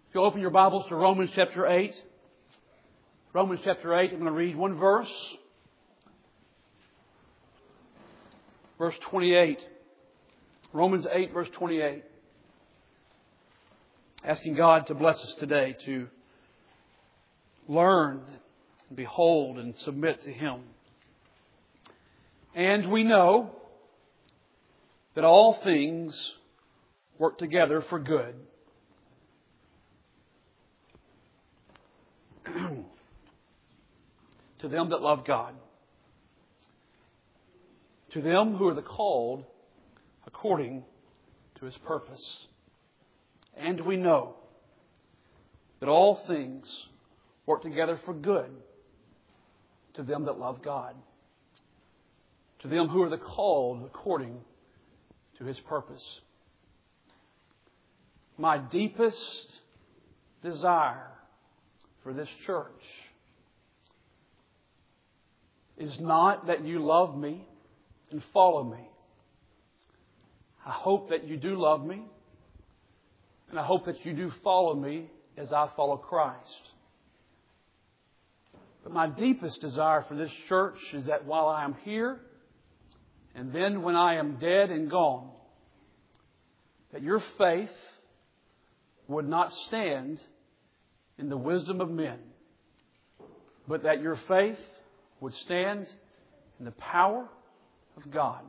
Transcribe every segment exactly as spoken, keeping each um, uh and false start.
If you'll open your Bibles to Romans chapter eight. Romans chapter eight, I'm going to read one verse. Verse twenty-eight. Romans eight, verse twenty-eight. Asking God to bless us today to learn, and behold, and submit to Him. And we know that all things work together for good. To them that love God. To them who are the called according to His purpose. And we know that all things work together for good to them that love God. To them who are the called according to His purpose. My deepest desire for this church is not that you love me and follow me. I hope that you do love me, and I hope that you do follow me as I follow Christ. But my deepest desire for this church is that while I am here, and then when I am dead and gone, that your faith would not stand in the wisdom of men, but that your faith would stand in the power of God.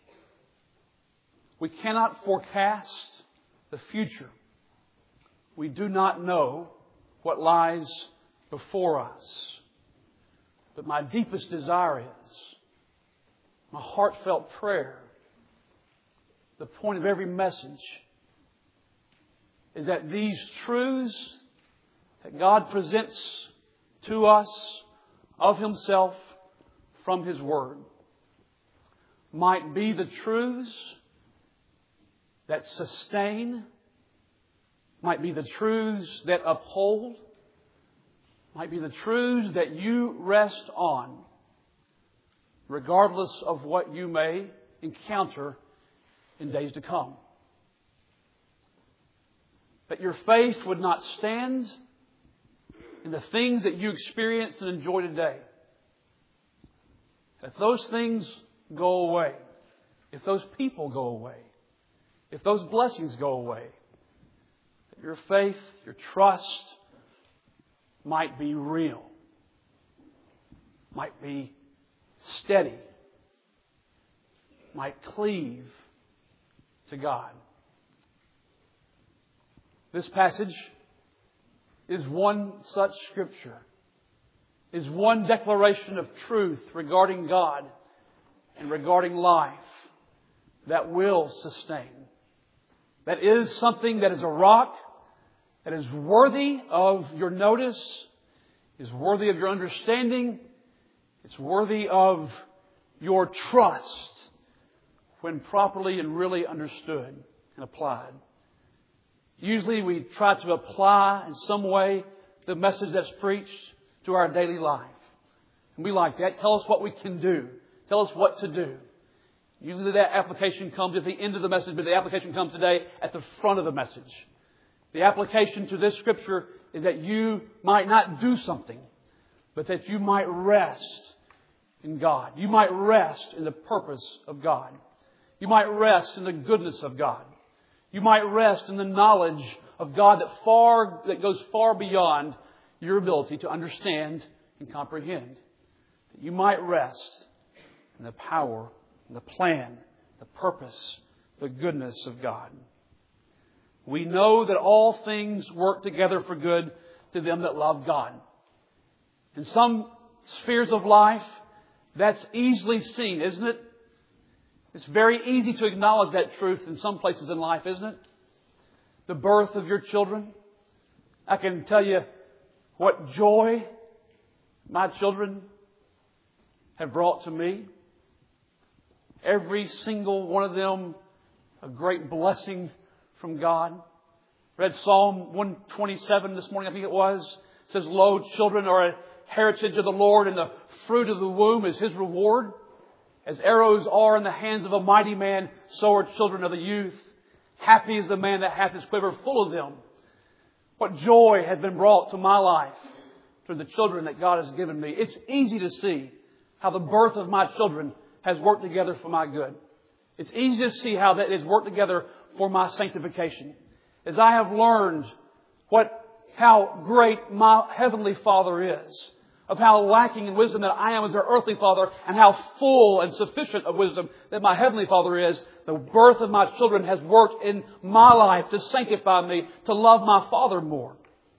We cannot forecast the future. We do not know what lies before us. But my deepest desire is, my heartfelt prayer, the point of every message, is that these truths that God presents to us of Himself from His Word might be the truths that sustain, might be the truths that uphold, might be the truths that you rest on, regardless of what you may encounter in days to come. That your faith would not stand in the things that you experience and enjoy today. If those things go away, if those people go away, if those blessings go away, that your faith, your trust might be real, might be steady, might cleave to God. This passage is one such scripture, is one declaration of truth regarding God and regarding life that will sustain. That is something that is a rock, that is worthy of your notice, is worthy of your understanding, it's worthy of your trust when properly and really understood and applied. Usually we try to apply in some way the message that's preached to our daily life. And we like that. Tell us what we can do. Tell us what to do. Usually that application comes at the end of the message, but the application comes today at the front of the message. The application to this scripture is that you might not do something, but that you might rest in God. You might rest in the purpose of God. You might rest in the goodness of God. You might rest in the knowledge of God that far that goes far beyond your ability to understand and comprehend. You might rest in the power, the plan, the purpose, the goodness of God. We know that all things work together for good to them that love God. In some spheres of life, that's easily seen, isn't it? It's very easy to acknowledge that truth in some places in life, isn't it? The birth of your children. I can tell you what joy my children have brought to me. Every single one of them a great blessing from God. Read Psalm one twenty-seven this morning, I think it was. It says, "Lo, children are a heritage of the Lord, and the fruit of the womb is His reward. As arrows are in the hands of a mighty man, so are children of the youth. Happy is the man that hath his quiver full of them." what joy has been brought to my life through the children that God has given me. It's easy to see how the birth of my children has worked together for my good. It's easy to see how that has worked together for my sanctification. As I have learned what, how great my Heavenly Father is, of how lacking in wisdom that I am as their earthly father, and how full and sufficient of wisdom that my Heavenly Father is, the birth of my children has worked in my life to sanctify me, to love my Father more.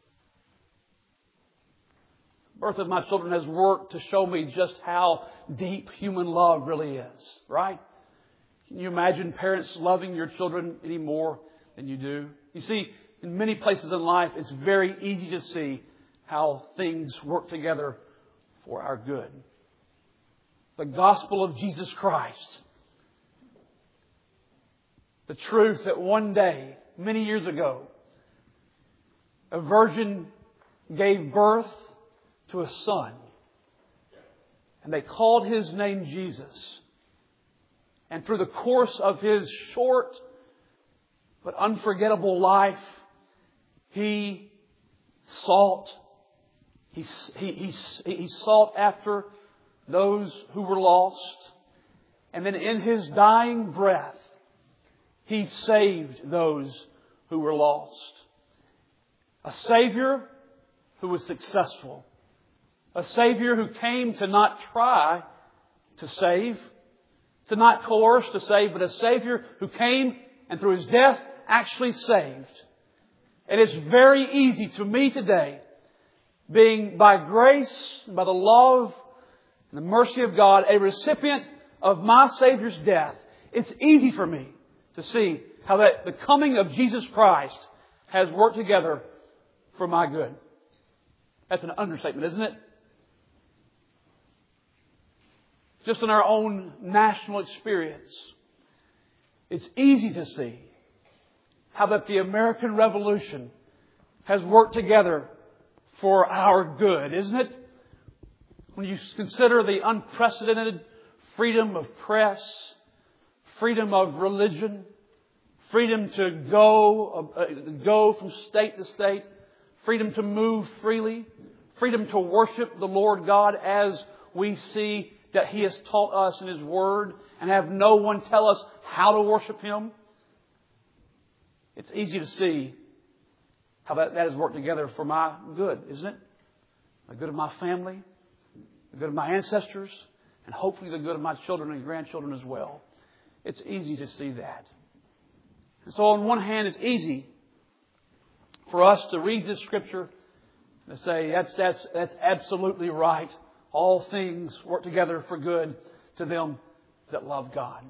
The birth of my children has worked to show me just how deep human love really is, right? Can you imagine parents loving your children any more than you do? You see, in many places in life, it's very easy to see how things work together for our good. The gospel of Jesus Christ. The truth that one day, many years ago, a virgin gave birth to a son. And they called His name Jesus. And through the course of His short but unforgettable life, He sought He, he, he, he sought after those who were lost. And then in His dying breath, He saved those who were lost. A Savior who was successful. A Savior who came to not try to save, to not coerce to save, but a Savior who came and through His death actually saved. And it's very easy to me today, being by grace, by the love and the mercy of God, a recipient of my Savior's death, it's easy for me to see how that the coming of Jesus Christ has worked together for my good. That's an understatement, isn't it? Just in our own national experience, it's easy to see how that the American Revolution has worked together for our good, isn't it? When you consider the unprecedented freedom of press, freedom of religion, freedom to go, uh, go from state to state, freedom to move freely, freedom to worship the Lord God as we see that He has taught us in His Word, and have no one tell us how to worship Him. It's easy to see how that, that has worked together for my good, isn't it? The good of my family, the good of my ancestors, and hopefully the good of my children and grandchildren as well. It's easy to see that. And so on one hand, it's easy for us to read this Scripture and to say, that's, that's, that's absolutely right. All things work together for good to them that love God.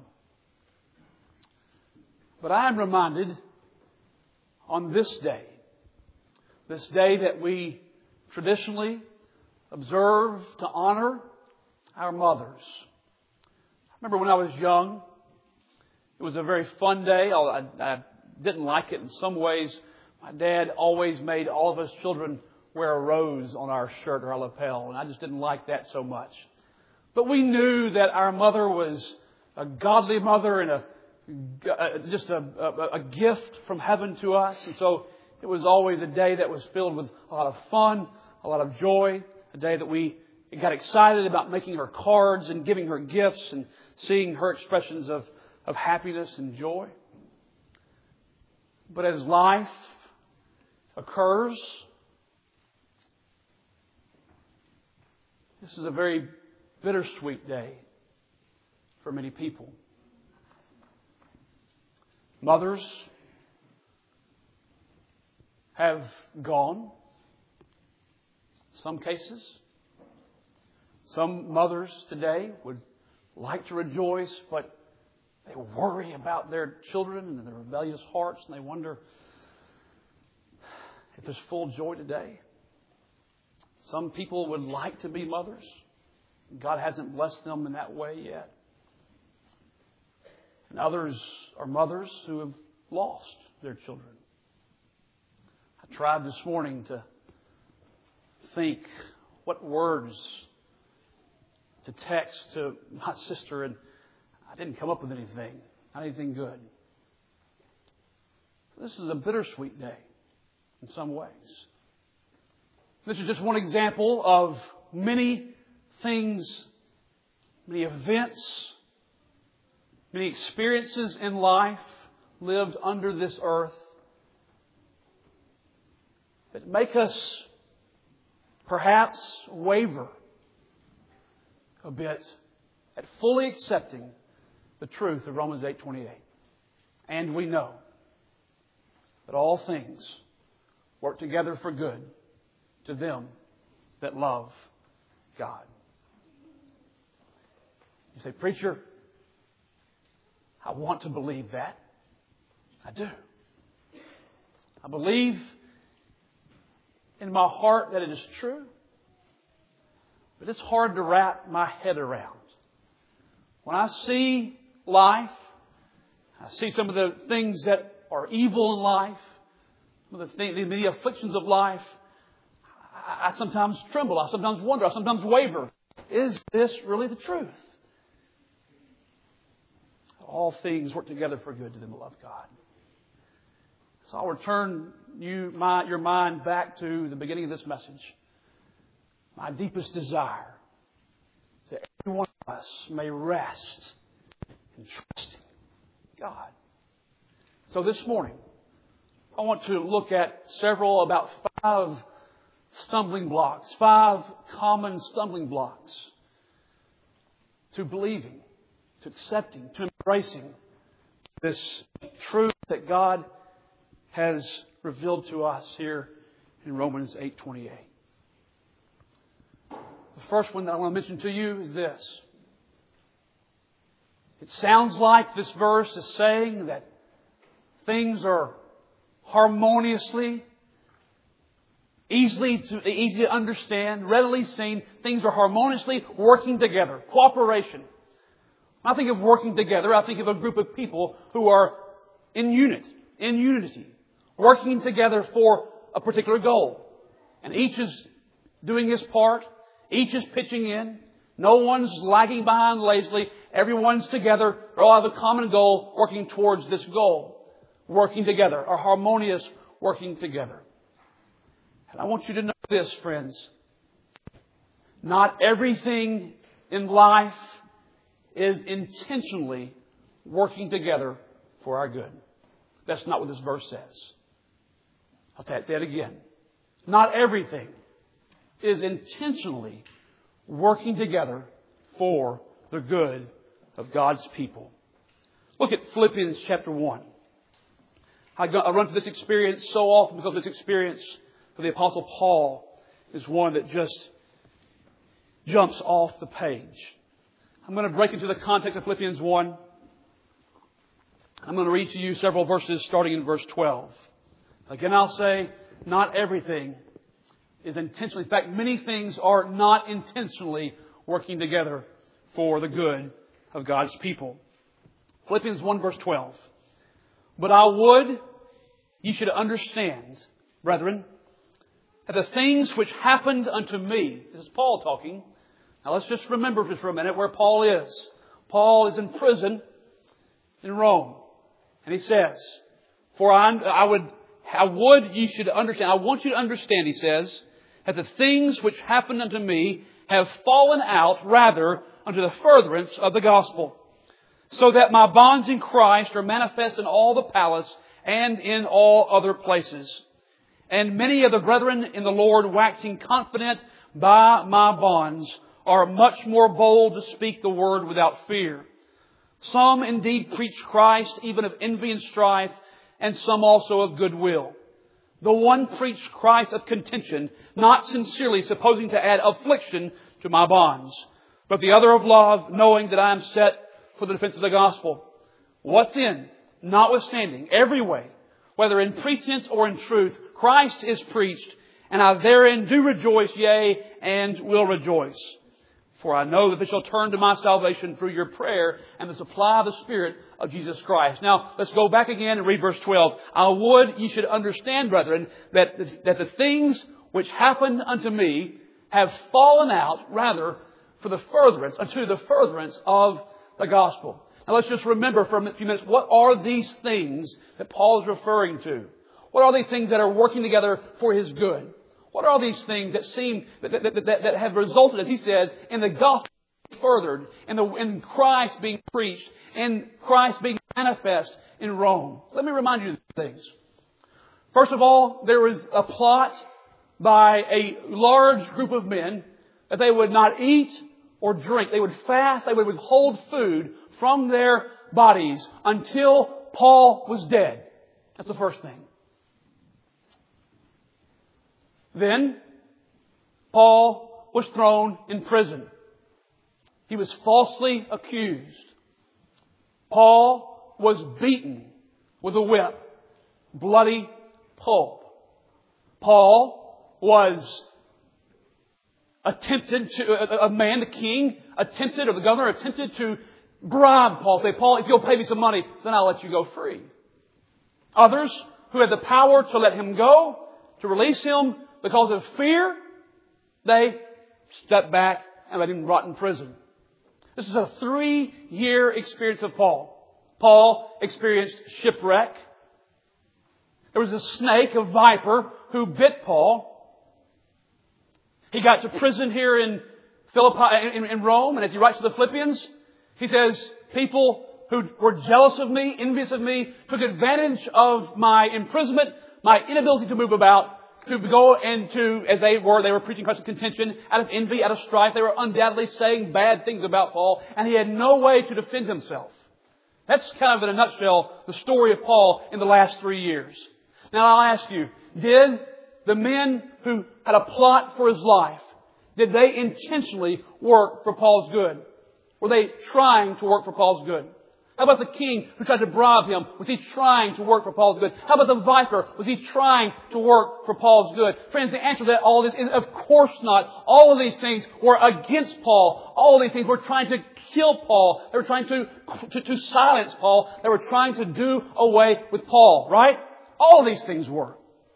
But I am reminded on this day, this day that we traditionally observe to honor our mothers. I remember when I was young, it was a very fun day. I, I didn't like it in some ways. My dad always made all of us children wear a rose on our shirt or our lapel, and I just didn't like that so much. But we knew that our mother was a godly mother and a just a, a, a gift from heaven to us. And so it was always a day that was filled with a lot of fun, a lot of joy, a day that we got excited about making her cards and giving her gifts and seeing her expressions of, of happiness and joy. But as life occurs, this is a very bittersweet day for many people. Mothers have gone. In some cases, some mothers today would like to rejoice, but they worry about their children and their rebellious hearts, and they wonder if there's full joy today. Some people would like to be mothers. God hasn't blessed them in that way yet. And others are mothers who have lost their children. I tried this morning to think what words to text to my sister, and I didn't come up with anything, not anything good. This is a bittersweet day in some ways. This is just one example of many things, many events, many experiences in life lived under this earth that make us perhaps waver a bit at fully accepting the truth of Romans eight twenty-eight. And we know that all things work together for good to them that love God. You say, preacher, I want to believe that. I do. I believe in my heart that it is true. But it's hard to wrap my head around. When I see life, I see some of the things that are evil in life, some of the, things, the afflictions of life, I, I sometimes tremble. I sometimes wonder. I sometimes waver. Is this really the truth? All things work together for good to them that love God. So I'll return you, my, your mind back to the beginning of this message. My deepest desire is that every one of us may rest in trusting God. So this morning, I want to look at several, about five stumbling blocks, five common stumbling blocks to believing, to accepting, to embracing this truth that God has revealed to us here in Romans eight twenty-eight. The first one that I want to mention to you is this. It sounds like this verse is saying that things are harmoniously, easily to, easy to understand, readily seen. Things are harmoniously working together. Cooperation. When I think of working together, I think of a group of people who are in unit, in unity, working together for a particular goal. And each is doing his part. Each is pitching in. No one's lagging behind lazily. Everyone's together. They all have a common goal, working towards this goal. Working together. A harmonious working together. And I want you to know this, friends. Not everything in life is intentionally working together for our good. That's not what this verse says. I'll say that again. Not everything is intentionally working together for the good of God's people. Look at Philippians chapter one. I run to this experience so often because this experience for the Apostle Paul is one that just jumps off the page. I'm going to break into the context of Philippians one. I'm going to read to you several verses starting in verse twelve. Again, I'll say, not everything is intentionally. In fact, many things are not intentionally working together for the good of God's people. Philippians one verse twelve. But I would you should understand, brethren, that the things which happened unto me, this is Paul talking. Now let's just remember just for a minute where Paul is. Paul is in prison in Rome. And he says, For I, I would, I would you should understand, I want you to understand, he says, that the things which happened unto me have fallen out rather unto the furtherance of the gospel, so that my bonds in Christ are manifest in all the palace and in all other places. And many of the brethren in the Lord, waxing confident by my bonds, are much more bold to speak the word without fear. Some indeed preach Christ, even of envy and strife, and some also of goodwill. The one preached Christ of contention, not sincerely, supposing to add affliction to my bonds, but the other of love, knowing that I am set for the defense of the gospel. What then? Notwithstanding, every way, whether in pretense or in truth, Christ is preached, and I therein do rejoice, yea, and will rejoice. For I know that they shall turn to my salvation through your prayer and the supply of the Spirit of Jesus Christ. Now, let's go back again and read verse twelve. I would ye should understand, brethren, that the, that the things which happened unto me have fallen out, rather, for the furtherance, unto the furtherance of the gospel. Now, let's just remember for a few minutes, what are these things that Paul is referring to? What are these things that are working together for His good? What are these things that seem, that, that, that, that have resulted, as he says, in the gospel being furthered, in, the, in Christ being preached, in Christ being manifest in Rome? Let me remind you of these things. First of all, there was a plot by a large group of men that they would not eat or drink. They would fast, they would withhold food from their bodies until Paul was dead. That's the first thing. Then, Paul was thrown in prison. He was falsely accused. Paul was beaten with a whip, bloody pulp. Paul was attempted to, a, a man, the king, attempted, or the governor attempted to bribe Paul. Say, Paul, if you'll pay me some money, then I'll let you go free. Others who had the power to let him go, to release him because of fear, they stepped back and let him rot in prison. This is a three-year experience of Paul. Paul experienced shipwreck. There was a snake, a viper, who bit Paul. He got to prison here in Philippi, in, in Rome, and as he writes to the Philippians, he says, people who were jealous of me, envious of me, took advantage of my imprisonment, my inability to move about, to go into, as they were, they were preaching Christ's contention, out of envy, out of strife. They were undoubtedly saying bad things about Paul, and he had no way to defend himself. That's kind of, in a nutshell, the story of Paul in the last three years. Now I'll ask you, did the men who had a plot for his life, did they intentionally work for Paul's good? Were they trying to work for Paul's good? How about the king who tried to bribe him? Was he trying to work for Paul's good? How about the viper? Was he trying to work for Paul's good? Friends, the answer to that, all this is of course not. All of these things were against Paul. All of these things were trying to kill Paul. They were trying to, to, to silence Paul. They were trying to do away with Paul, right? All of these things were.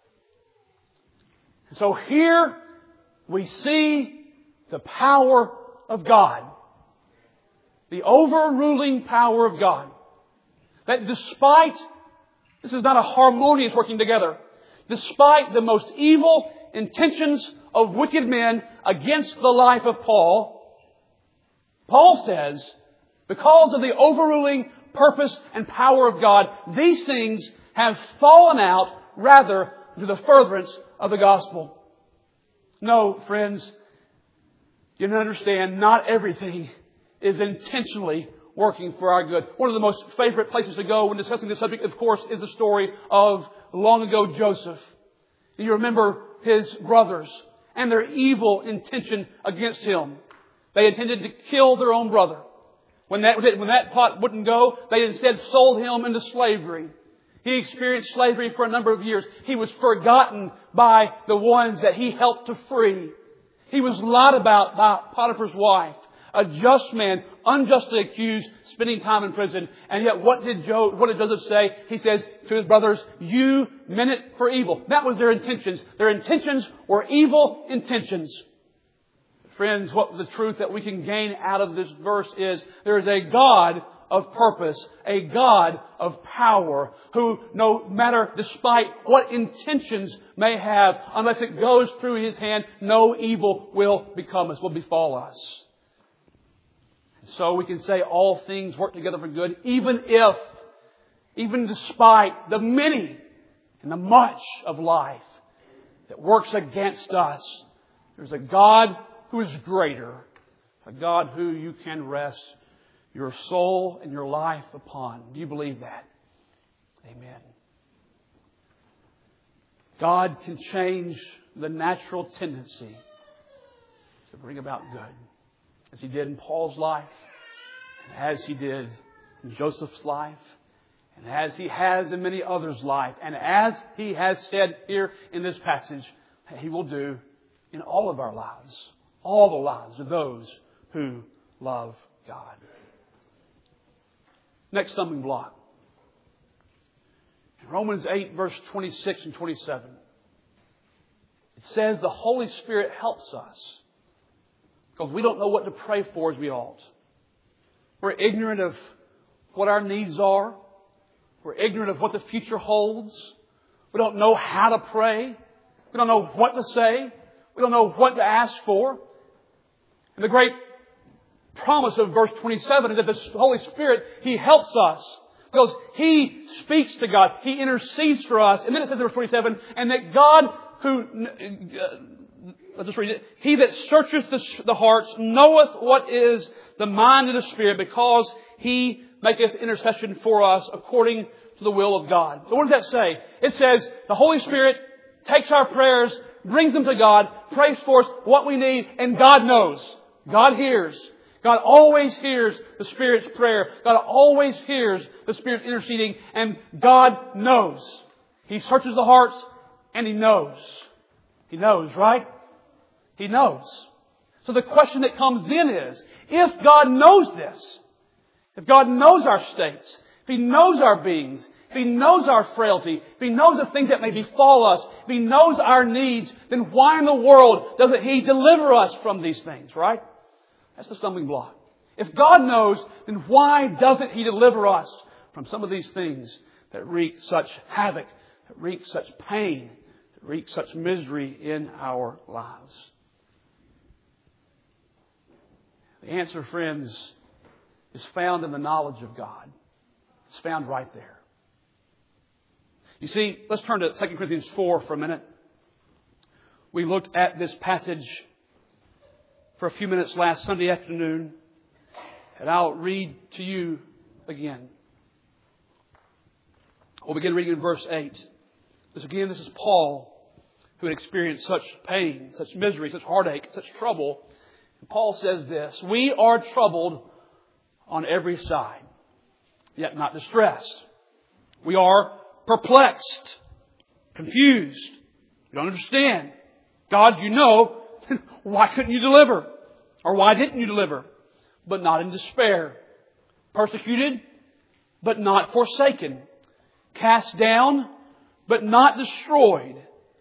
So here we see the power of God. The overruling power of God. That despite, this is not a harmonious working together, despite the most evil intentions of wicked men against the life of Paul, Paul says, because of the overruling purpose and power of God, these things have fallen out rather to the furtherance of the gospel. No, friends, you don't understand, not everything is intentionally working for our good. One of the most favorite places to go when discussing this subject, of course, is the story of long ago Joseph. You remember his brothers and their evil intention against him. They intended to kill their own brother. When that, when that plot wouldn't go, they instead sold him into slavery. He experienced slavery for a number of years. He was forgotten by the ones that he helped to free. He was lied about by Potiphar's wife. A just man, unjustly accused, spending time in prison. And yet what did Joe, what did Joseph say? He says to his brothers, you meant it for evil. That was their intentions. Their intentions were evil intentions. Friends, what the truth that we can gain out of this verse is there is a God of purpose, a God of power, who no matter, despite what intentions may have, unless it goes through His hand, no evil will become us, will befall us. So we can say all things work together for good, even if, even despite the many and the much of life that works against us, there's a God who is greater, a God who you can rest your soul and your life upon. Do you believe that? Amen. God can change the natural tendency to bring about good, as He did in Paul's life, and as He did in Joseph's life, and as He has in many others' life, and as He has said here in this passage, He will do in all of our lives, all the lives of those who love God. Next stumbling block. In Romans eight, verse twenty-six and twenty-seven, it says the Holy Spirit helps us because we don't know what to pray for as we ought. We're ignorant of what our needs are. We're ignorant of what the future holds. We don't know how to pray. We don't know what to say. We don't know what to ask for. And the great promise of verse twenty-seven is that the Holy Spirit, He helps us. Because He speaks to God. He intercedes for us. And then it says in verse twenty-seven, and that God who, uh, let's just read it. He that searcheth the, the hearts knoweth what is the mind of the Spirit, because He maketh intercession for us according to the will of God. So what does that say? It says the Holy Spirit takes our prayers, brings them to God, prays for us what we need, and God knows. God hears. God always hears the Spirit's prayer. God always hears the Spirit's interceding, and God knows. He searches the hearts, and He knows. He knows, right? He knows. So the question that comes then is, if God knows this, if God knows our states, if He knows our beings, if He knows our frailty, if He knows the things that may befall us, if He knows our needs, then why in the world doesn't He deliver us from these things, right? That's the stumbling block. If God knows, then why doesn't He deliver us from some of these things that wreak such havoc, that wreak such pain, that wreak such misery in our lives? The answer, friends, is found in the knowledge of God. It's found right there. You see, let's turn to Second Corinthians four for a minute. We looked at this passage for a few minutes last Sunday afternoon, and I'll read to you again. We'll begin reading in verse eight. This again, this is Paul, who had experienced such pain, such misery, such heartache, such trouble. And Paul says this, we are troubled on every side, yet not distressed. We are perplexed, confused. We don't understand. God, you know, why couldn't you deliver? Or why didn't you deliver? But not in despair. Persecuted, but not forsaken. Cast down, but not destroyed.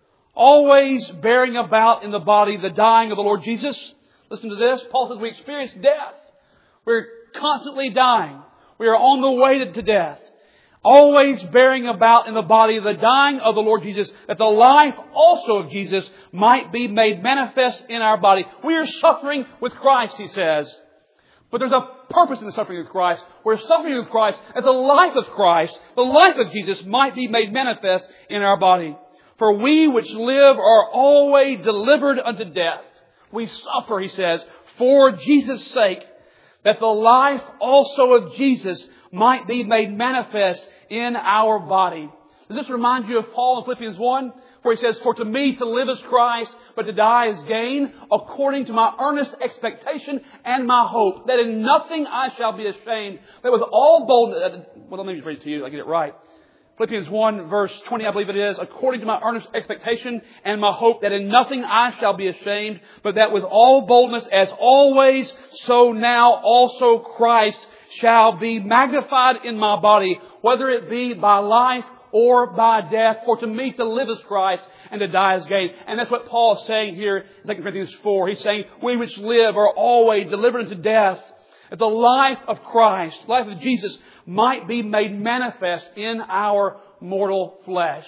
Always bearing about in the body the dying of the Lord Jesus. Listen to this. Paul says we experience death. We're constantly dying. We are on the way to death. Always bearing about in the body the dying of the Lord Jesus, that the life also of Jesus might be made manifest in our body. We are suffering with Christ, he says. But there's a purpose in the suffering with Christ. We're suffering with Christ that the life of Christ, the life of Jesus, might be made manifest in our body. For we which live are always delivered unto death. We suffer, he says, for Jesus' sake, that the life also of Jesus might be made manifest in our body. Does this remind you of Paul in Philippians one? Where he says, for to me to live is Christ, but to die is gain, according to my earnest expectation and my hope, that in nothing I shall be ashamed, that with all boldness... Well, let me just read it to you, I get it right. Philippians one, verse twenty, I believe it is, according to my earnest expectation and my hope, that in nothing I shall be ashamed, but that with all boldness, as always, so now also Christ shall be magnified in my body, whether it be by life or by death. For to me to live is Christ, and to die is gain. And that's what Paul is saying here in Second Corinthians four. He's saying, we which live are always delivered unto death, that the life of Christ, the life of Jesus, might be made manifest in our mortal flesh.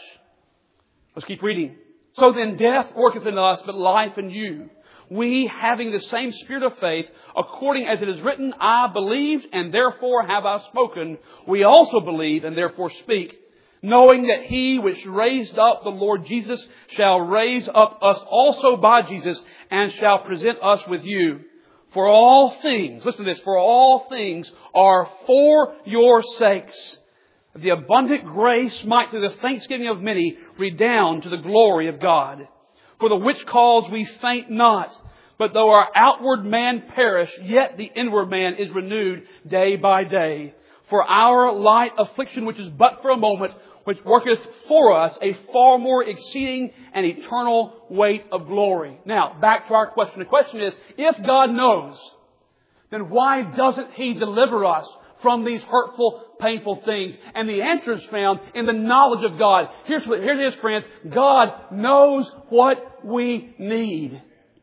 Let's keep reading. So then death worketh in us, but life in you. We, having the same spirit of faith, according as it is written, I believed, and therefore have I spoken. We also believe, and therefore speak, knowing that He which raised up the Lord Jesus shall raise up us also by Jesus, and shall present us with you. For all things, listen to this, for all things are for your sakes, that the abundant grace might through the thanksgiving of many redound to the glory of God. For the which cause we faint not, but though our outward man perish, yet the inward man is renewed day by day. For our light affliction, which is but for a moment, which worketh for us a far more exceeding and eternal weight of glory. Now, back to our question. The question is, if God knows, then why doesn't He deliver us from these hurtful, painful things? And the answer is found in the knowledge of God. Here's what, here it is, friends. God knows what we need.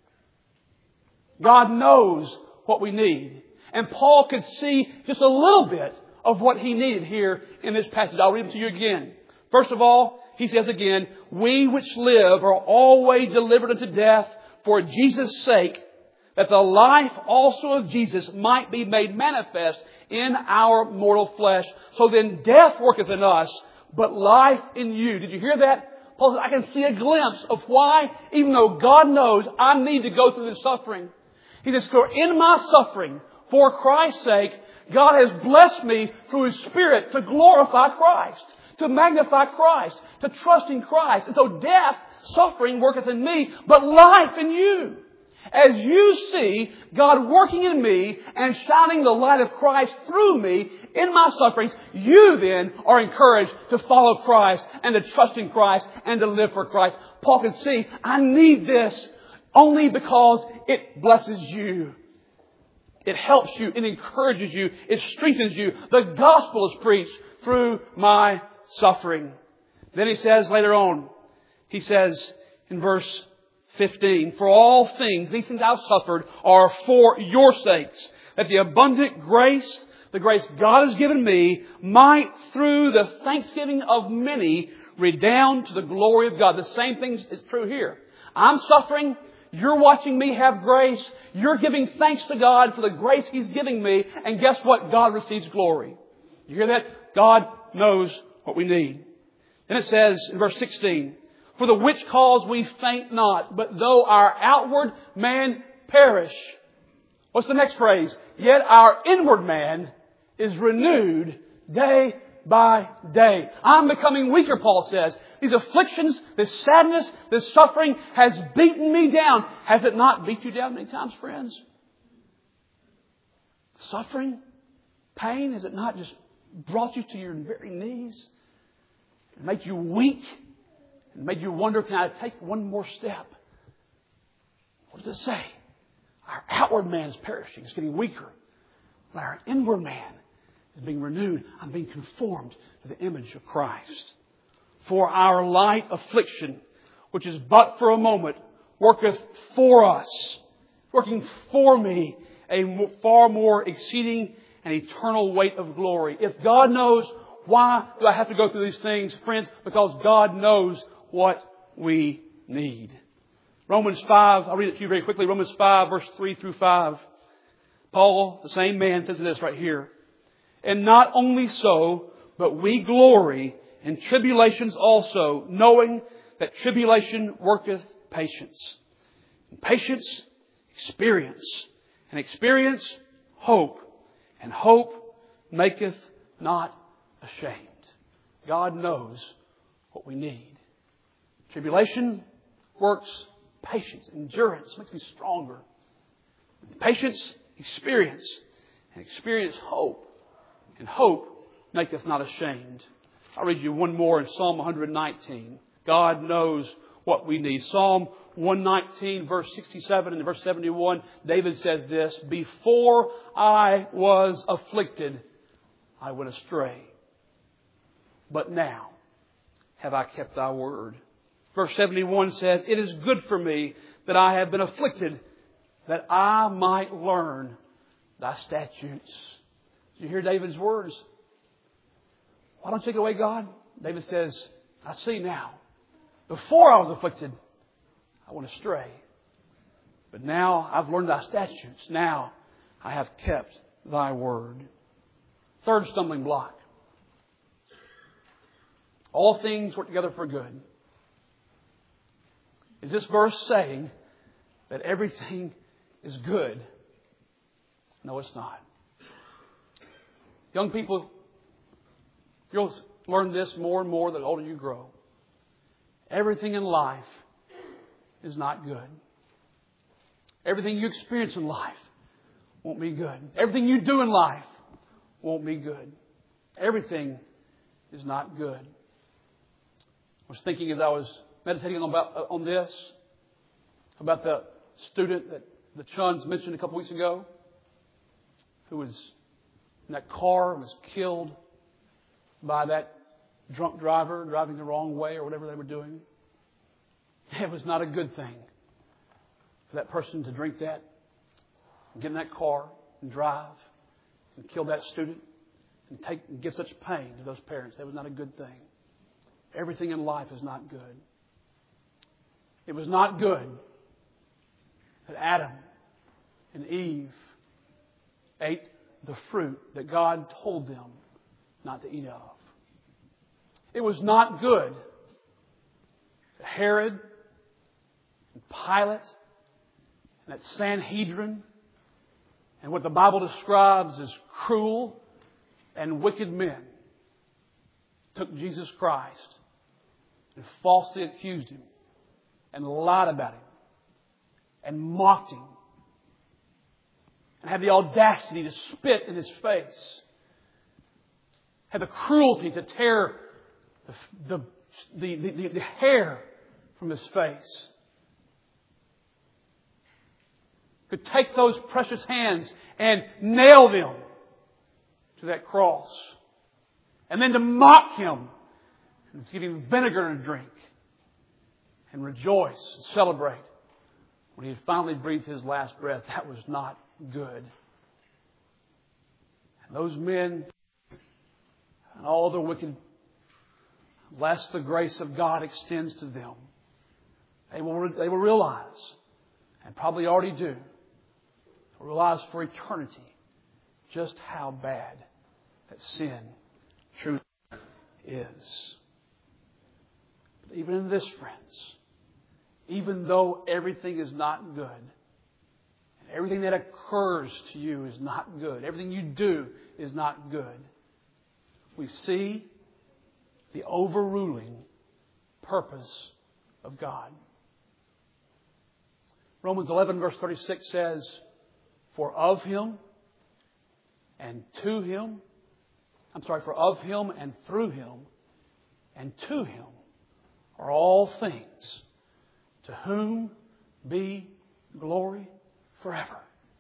God knows what we need. And Paul could see just a little bit of what he needed here in this passage. I'll read it to you again. First of all, he says again, we which live are always delivered unto death for Jesus' sake, that the life also of Jesus might be made manifest in our mortal flesh. So then death worketh in us, but life in you. Did you hear that? Paul says, I can see a glimpse of why, even though God knows I need to go through this suffering. He says, for in my suffering, for Christ's sake, God has blessed me through His Spirit to glorify Christ, to magnify Christ, to trust in Christ. And so death, suffering worketh in me, but life in you. As you see God working in me and shining the light of Christ through me in my sufferings, you then are encouraged to follow Christ and to trust in Christ and to live for Christ. Paul can see, I need this only because it blesses you. It helps you. It encourages you. It strengthens you. The gospel is preached through my suffering. Then he says later on, he says in verse fifteen, for all things, these things I've suffered are for your sakes, that the abundant grace, the grace God has given me, might through the thanksgiving of many redound to the glory of God. The same thing is true here. I'm suffering. You're watching me have grace. You're giving thanks to God for the grace He's giving me. And guess what? God receives glory. You hear that? God knows what we need. Then it says in verse sixteen, for the which cause we faint not, but though our outward man perish. What's the next phrase? Yet our inward man is renewed day by day. I'm becoming weaker, Paul says. These afflictions, this sadness, this suffering has beaten me down. Has it not beat you down many times, friends? Suffering, pain, has it not just brought you to your very knees? It made you weak. It made you wonder, can I take one more step? What does it say? Our outward man is perishing. It's getting weaker. But our inward man is being renewed. I'm being conformed to the image of Christ. For our light affliction, which is but for a moment, worketh for us, working for me, a far more exceeding and eternal weight of glory. If God knows, why do I have to go through these things, friends? Because God knows what we need. Romans five, I'll read it to you very quickly. Romans five, verse three through five. Paul, the same man, says this right here. And not only so, but we glory in tribulations also, knowing that tribulation worketh patience. And patience, experience. And experience, hope. And hope maketh not ashamed. God knows what we need. Tribulation works patience, endurance, makes me stronger. Patience, experience. And experience, hope. And hope maketh not ashamed. I'll read you one more in Psalm one nineteen. God knows what we need. Psalm one nineteen, verse sixty-seven and verse seventy-one, David says this, before I was afflicted, I went astray. But now have I kept thy word. Verse seventy-one says, it is good for me that I have been afflicted, that I might learn thy statutes. Did you hear David's words? Why don't you take it away, God? David says, I see now. Before I was afflicted, I went astray. But now I've learned thy statutes. Now I have kept thy word. Third stumbling block. All things work together for good. Is this verse saying that everything is good? No, it's not. Young people, you'll learn this more and more the older you grow. Everything in life is not good. Everything you experience in life won't be good. Everything you do in life won't be good. Everything is not good. I was thinking as I was meditating on, about, on this, about the student that the Chuns mentioned a couple weeks ago, who was in that car and was killed by that drunk driver driving the wrong way or whatever they were doing. It was not a good thing for that person to drink that, and get in that car and drive and kill that student and take and give such pain to those parents. That was not a good thing. everything in life is not good. It was not good that Adam and Eve ate the fruit that God told them not to eat of. It was not good that Herod and Pilate and that Sanhedrin and what the Bible describes as cruel and wicked men took Jesus Christ and falsely accused Him and lied about Him and mocked Him and had the audacity to spit in His face, had the cruelty to tear the, the, the, the, the hair from His face, could take those precious hands and nail them to that cross, and then to mock Him and to give Him vinegar to drink and rejoice and celebrate when He had finally breathed His last breath. That was not good. And those men and all the wicked, unless the grace of God extends to them, they will, they will realize, and probably already do, realize for eternity just how bad that sin truly is. But even in this, friends, even though everything is not good, and everything that occurs to you is not good, everything you do is not good, we see the overruling purpose of God. Romans eleven verse thirty-six says, For of Him and to Him, I'm sorry, for of Him and through Him and to Him are all things, to whom be glory forever.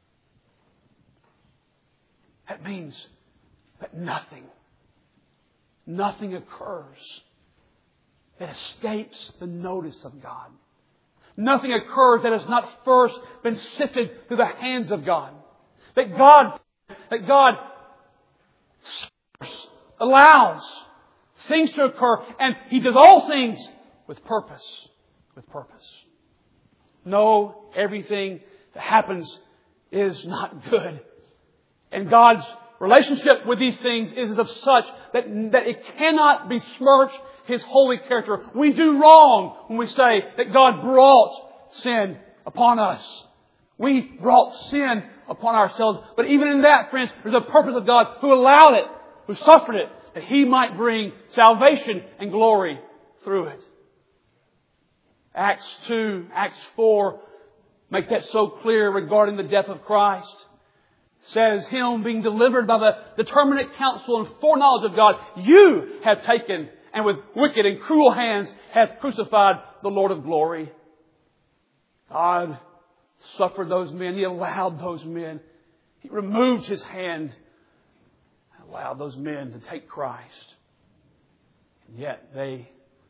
That means that nothing, nothing occurs that escapes the notice of God. Nothing occurs that has not first been sifted through the hands of God. That God, that God allows things to occur, and He does all things with purpose. With purpose. No, everything that happens is not good. And God's relationship with these things is of such that, that it cannot besmirch His holy character. We do wrong when we say that God brought sin upon us. We brought sin upon ourselves. But even in that, friends, there's a purpose of God who allowed it, who suffered it, that He might bring salvation and glory through it. Acts two, Acts four make that so clear regarding the death of Christ. Says, Him being delivered by the determinate counsel and foreknowledge of God, you have taken and with wicked and cruel hands hath crucified the Lord of glory. God suffered those men. He allowed those men. He removed His hand and allowed those men to take Christ. And yet they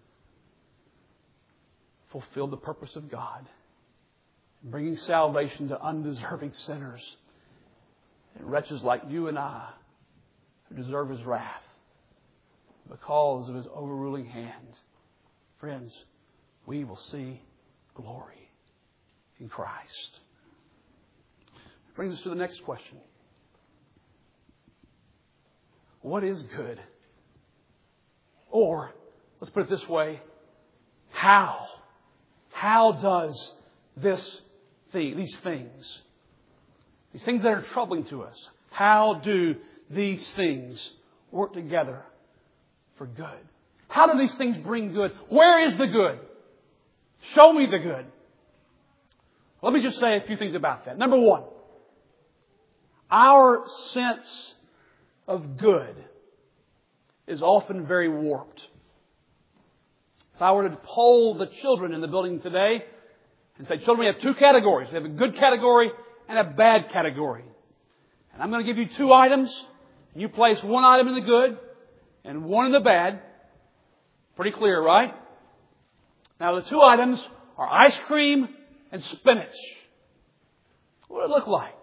fulfilled the purpose of God, bringing salvation to undeserving sinners and wretches like you and I who deserve His wrath because of His overruling hand. Friends, we will see glory in Christ. That brings us to the next question. What is good? Or, let's put it this way, how? How does this thing, these things, these things that are troubling to us, how do these things work together for good? How do these things bring good? Where is the good? Show me the good. Let me just say a few things about that. Number one, our sense of good is often very warped. If I were to poll the children in the building today and say, children, we have two categories. We have a good category and a bad category. And I'm going to give you two items. And you place one item in the good and one in the bad. Pretty clear, right? Now the two items are ice cream and spinach. What would it look like?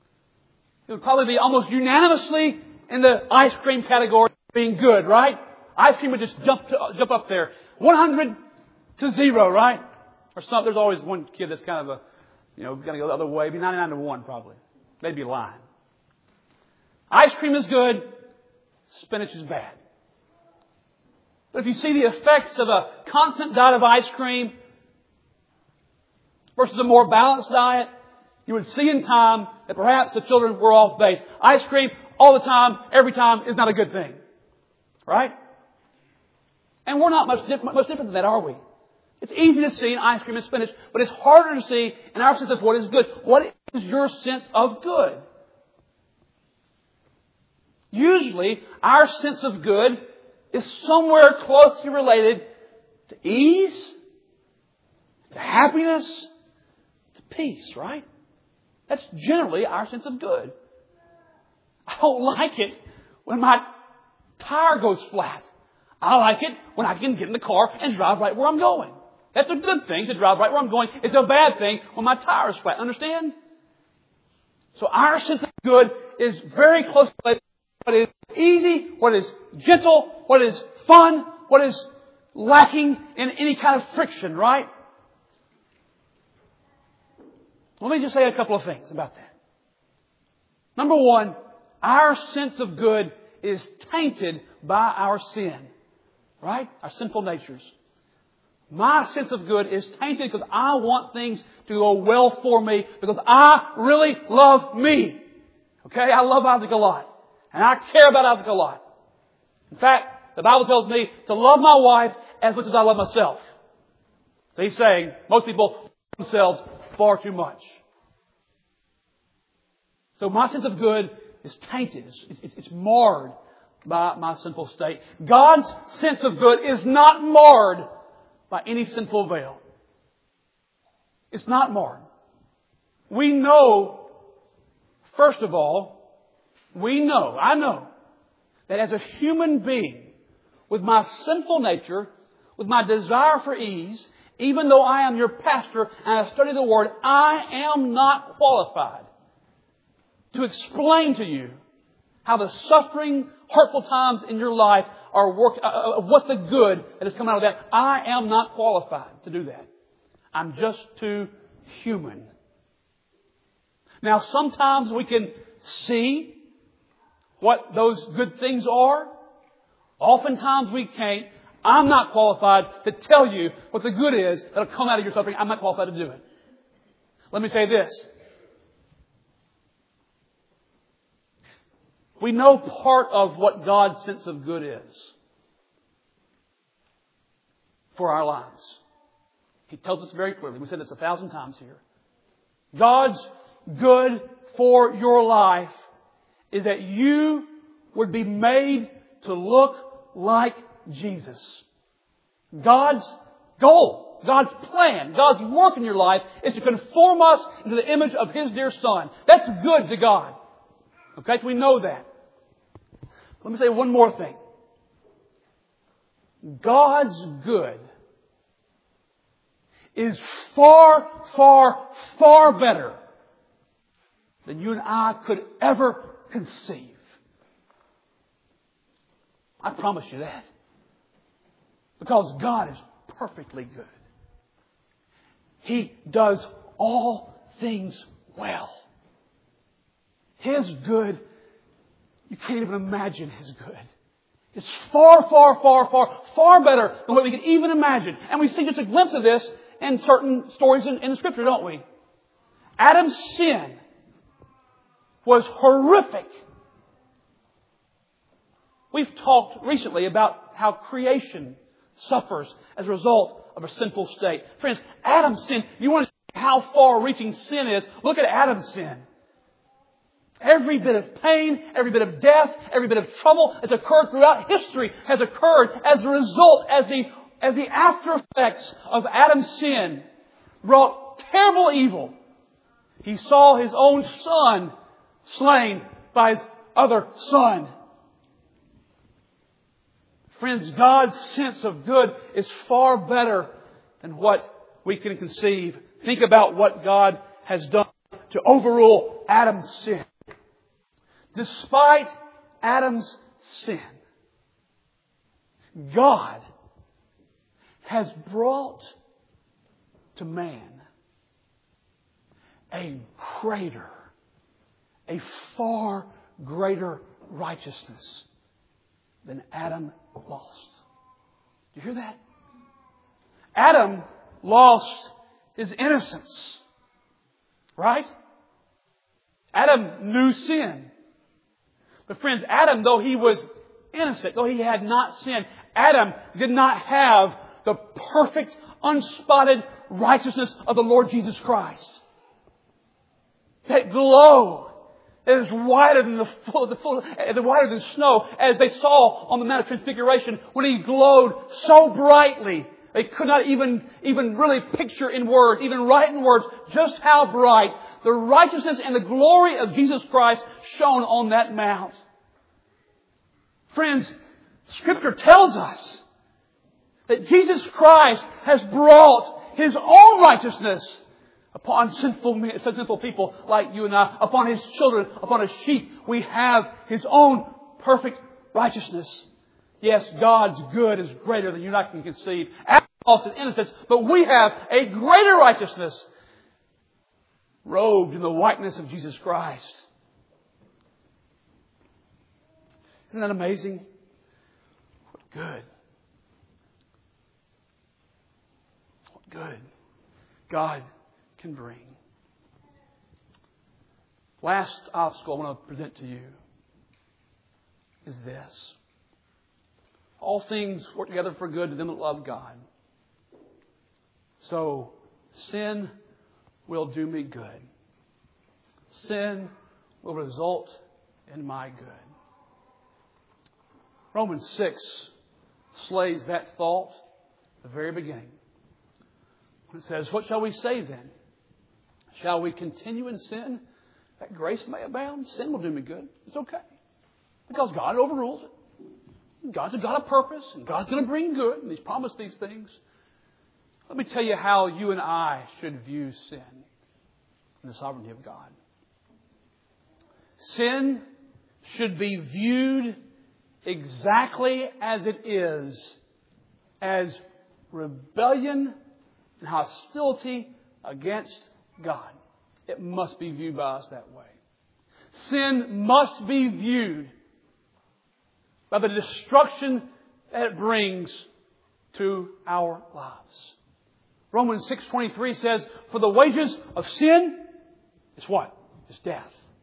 It would probably be almost unanimously in the ice cream category being good, right? Ice cream would just jump to, jump up there. one hundred to zero, right? Or something. There's always one kid that's kind of a, you know, going to go the other way. It'd be ninety-nine to one probably. They'd be lying. Ice cream is good. Spinach is bad. But if you see the effects of a constant diet of ice cream versus a more balanced diet, you would see in time that perhaps the children were off base. Ice cream all the time, every time, is not a good thing. Right? And we're not much, much different than that, are we? It's easy to see in ice cream and spinach, but it's harder to see in our sense of what is good. What is your sense of good? Usually, our sense of good is somewhere closely related to ease, to happiness, to peace, right? That's generally our sense of good. I don't like it when my tire goes flat. I like it when I can get in the car and drive right where I'm going. That's a good thing, to drive right where I'm going. It's a bad thing when my tire is flat. Understand? So our sense of good is very close to what is easy, what is gentle, what is fun, what is lacking in any kind of friction, right? Let me just say a couple of things about that. Number one, our sense of good is tainted by our sin. Right? Our sinful natures. My sense of good is tainted because I want things to go well for me, because I really love me. Okay? I love Isaac a lot. And I care about Isaac a lot. In fact, the Bible tells me to love my wife as much as I love myself. So he's saying most people love themselves far too much. So my sense of good is tainted. It's, it's, it's marred by my sinful state. God's sense of good is not marred by any sinful veil. It's not marred. We know, first of all, we know, I know, that as a human being, with my sinful nature, with my desire for ease, even though I am your pastor and I study the Word, I am not qualified to explain to you how the suffering, hurtful times in your life are work, uh, what the good that has come out of that. I am not qualified to do that. I'm just too human. Now, sometimes we can see what those good things are. Oftentimes we can't. I'm not qualified to tell you what the good is that will come out of your suffering. I'm not qualified to do it. Let me say this. We know part of what God's sense of good is for our lives. He tells us very clearly. We said this a thousand times here. God's good for your life is that you would be made to look like Jesus. God's goal, God's plan, God's work in your life is to conform us into the image of His dear Son. That's good to God. Okay, so we know that. Let me say one more thing. God's good is far, far, far better than you and I could ever conceive. I promise you that. Because God is perfectly good. He does all things well. His good, you can't even imagine His good. It's far, far, far, far, far better than what we can even imagine. And we see just a glimpse of this in certain stories in, in the Scripture, don't we? Adam's sin was horrific. We've talked recently about how creation suffers as a result of a sinful state. Friends, Adam's sin, you want to see how far-reaching sin is? Look at Adam's sin. Every bit of pain, every bit of death, every bit of trouble that's occurred throughout history has occurred as a result, as the, as the after effects of Adam's sin brought terrible evil. He saw his own son slain by his other son. Friends, God's sense of good is far better than what we can conceive. Think about what God has done to overrule Adam's sin. Despite Adam's sin, God has brought to man a greater, a far greater righteousness than Adam lost. Do you hear that? Adam lost his innocence. Right? Adam knew sin. But friends, Adam, though he was innocent, though he had not sinned, Adam did not have the perfect, unspotted righteousness of the Lord Jesus Christ. That glow that is whiter than the full, the full, the whiter than snow, as they saw on the Mount of Transfiguration, when He glowed so brightly, they could not even, even really picture in words, even write in words, just how bright the righteousness and the glory of Jesus Christ shone on that mount. Friends, Scripture tells us that Jesus Christ has brought His own righteousness upon sinful, sinful people like you and I, upon His children, upon His sheep. We have His own perfect righteousness. Yes, God's good is greater than you and I can conceive. Adam lost his innocence, but we have a greater righteousness robed in the whiteness of Jesus Christ. Isn't that amazing? What good. What good God can bring. Last obstacle I want to present to you is this. All things work together for good to them that love God. So, sin will do me good. Sin will result in my good. Romans six slays that thought at the very beginning. It says, what shall we say then? Shall we continue in sin that grace may abound? Sin will do me good. It's okay. Because God overrules it. God's a God of purpose, and God's going to bring good, and He's promised these things. Let me tell you how you and I should view sin in the sovereignty of God. Sin should be viewed exactly as it is, as rebellion and hostility against God. It must be viewed by us that way. Sin must be viewed by the destruction that it brings to our lives. Romans six twenty-three says, for the wages of sin is what? Is death.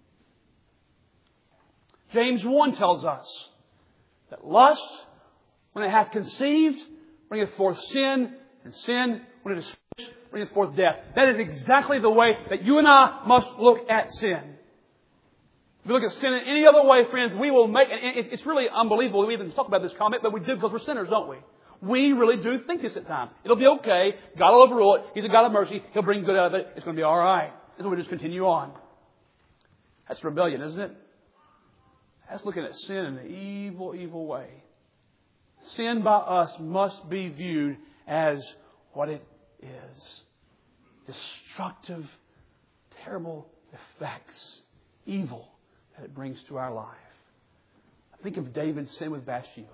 James one tells us that lust, when it hath conceived, bringeth forth sin, and sin, when it is finished, bringeth forth death. That is exactly the way that you and I must look at sin. If we look at sin in any other way, friends, we will make... And it's really unbelievable we even talk about this comment, but we do because we're sinners, don't we? We really do think this at times. It'll be okay. God will overrule it. He's a God of mercy. He'll bring good out of it. It's going to be all right. And so we just continue on. That's rebellion, isn't it? That's looking at sin in an evil, evil way. Sin by us must be viewed as what it is. Destructive, terrible effects. Evil that it brings to our life. I think of David's sin with Bathsheba.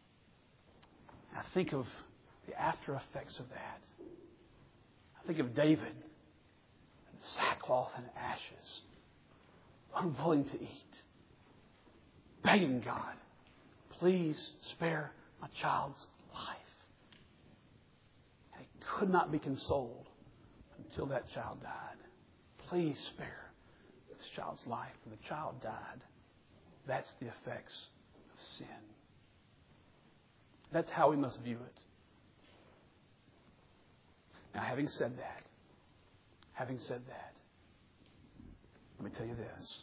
I think of the after effects of that. I think of David in sackcloth and ashes, unwilling to eat, begging God, please spare my child's life. And he could not be consoled until that child died. Please spare this child's life. And the child died. That's the effects of sin. That's how we must view it. Now, having said that, having said that, let me tell you this.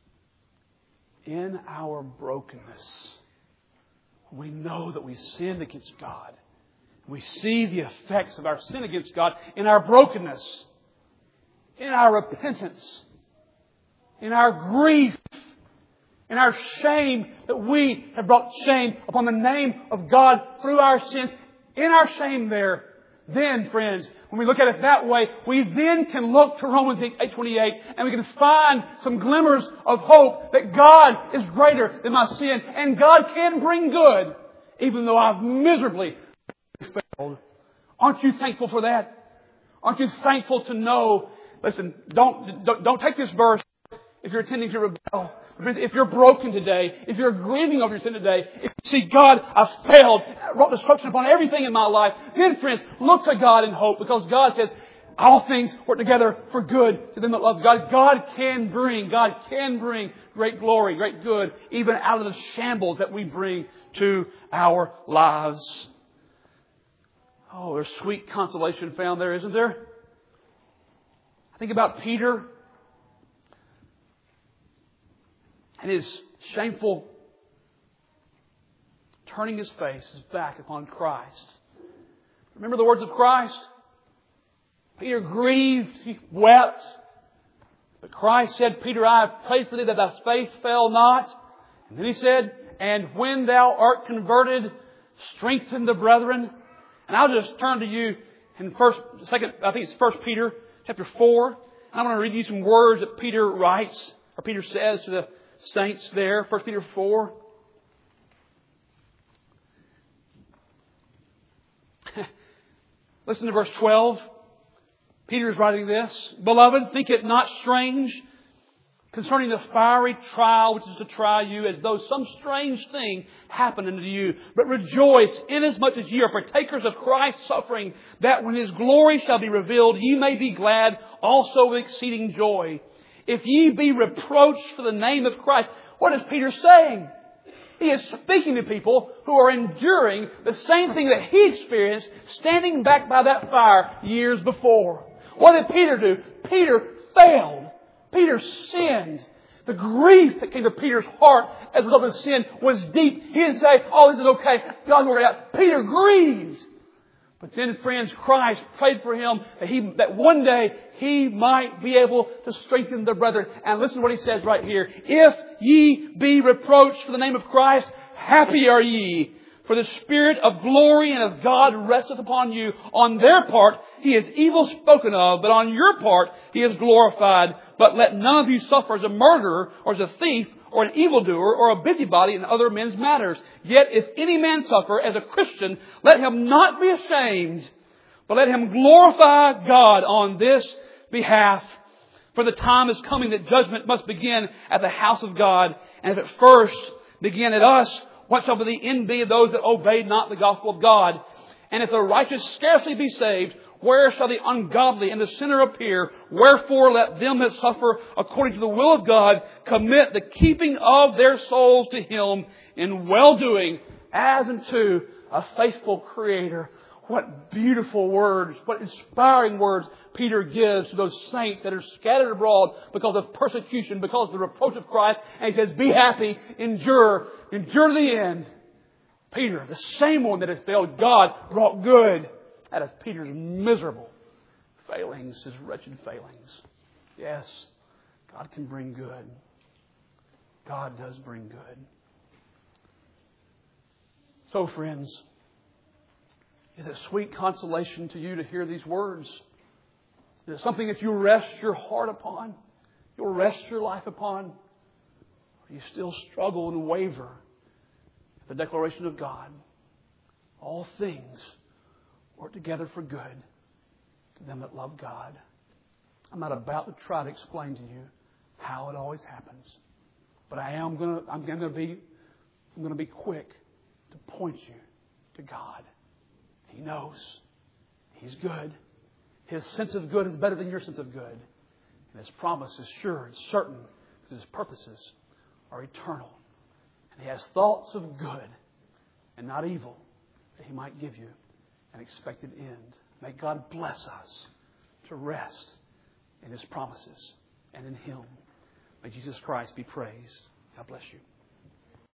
In our brokenness, we know that we sinned against God. We see the effects of our sin against God in our brokenness, in our repentance, in our grief, in our shame that we have brought shame upon the name of God through our sins. In our shame there, then, friends, when we look at it that way, we then can look to Romans eight twenty-eight and we can find some glimmers of hope that God is greater than my sin and God can bring good even though I've miserably failed. Aren't you thankful for that? Aren't you thankful to know? Listen, don't, don't, don't take this verse if you're intending to rebel. If you're broken today, if you're grieving over your sin today, if you see, God, I've failed, I brought destruction upon everything in my life, then friends, look to God in hope, because God says, all things work together for good to them that love God. God can bring, God can bring great glory, great good, even out of the shambles that we bring to our lives. Oh, there's sweet consolation found there, isn't there? I think about Peter and his shameful turning his face, his back upon Christ. Remember the words of Christ? Peter grieved, he wept. But Christ said, Peter, I have prayed for thee that thy faith fail not. And then He said, and when thou art converted, strengthen the brethren. And I'll just turn to you in first, second, I think it's First Peter chapter four. And I'm going to read you some words that Peter writes, or Peter says to the saints there. First Peter four. Listen to verse twelve. Peter is writing this. Beloved, think it not strange concerning the fiery trial which is to try you, as though some strange thing happened unto you. But rejoice, inasmuch as ye are partakers of Christ's suffering, that when His glory shall be revealed, ye may be glad also with exceeding joy. If ye be reproached for the name of Christ. What is Peter saying? He is speaking to people who are enduring the same thing that he experienced standing back by that fire years before. What did Peter do? Peter failed. Peter sinned. The grief that came to Peter's heart as a result of his sin was deep. He didn't say, oh, this is okay, God's working it out. Peter grieved. But then, friends, Christ prayed for him that he, that one day he might be able to strengthen the brethren. And listen to what he says right here. If ye be reproached for the name of Christ, happy are ye. For the Spirit of glory and of God resteth upon you. On their part, He is evil spoken of, but on your part, He is glorified. But let none of you suffer as a murderer, or as a thief, or an evildoer, or a busybody in other men's matters. Yet if any man suffer as a Christian, let him not be ashamed, but let him glorify God on this behalf. For the time is coming that judgment must begin at the house of God. And if it first begin at us, what shall be the end be of those that obeyed not the gospel of God? And if the righteous scarcely be saved, where shall the ungodly and the sinner appear? Wherefore let them that suffer according to the will of God commit the keeping of their souls to Him in well-doing as unto a faithful Creator. What beautiful words, what inspiring words Peter gives to those saints that are scattered abroad because of persecution, because of the reproach of Christ. And he says, be happy, endure, endure to the end. Peter, the same one that had failed, God brought good out of Peter's miserable failings, his wretched failings. Yes, God can bring good. God does bring good. So, friends, is it sweet consolation to you to hear these words? Is it something that you rest your heart upon? You'll rest your life upon? Or you still struggle and waver at the declaration of God? All things work together for good to them that love God. I'm not about to try to explain to you how it always happens. But I am going to, I'm going to be, I'm going to be quick to point you to God. He knows. He's good. His sense of good is better than your sense of good. And His promise is sure and certain because His purposes are eternal. And He has thoughts of good and not evil that He might give you an expected end. May God bless us to rest in His promises and in Him. May Jesus Christ be praised. God bless you.